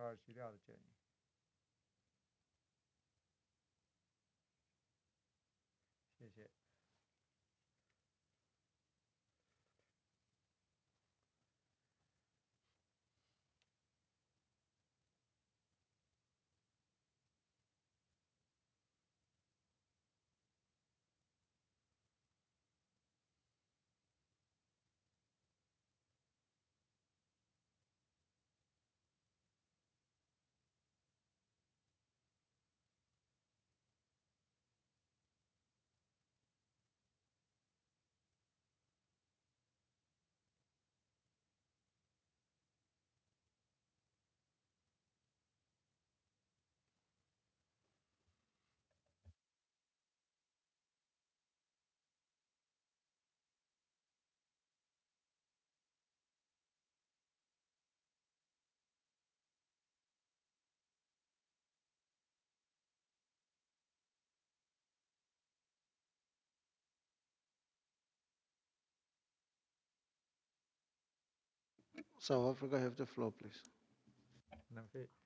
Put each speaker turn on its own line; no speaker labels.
卡尔西利亚的建议。谢谢。
South Africa have the floor, please.
南非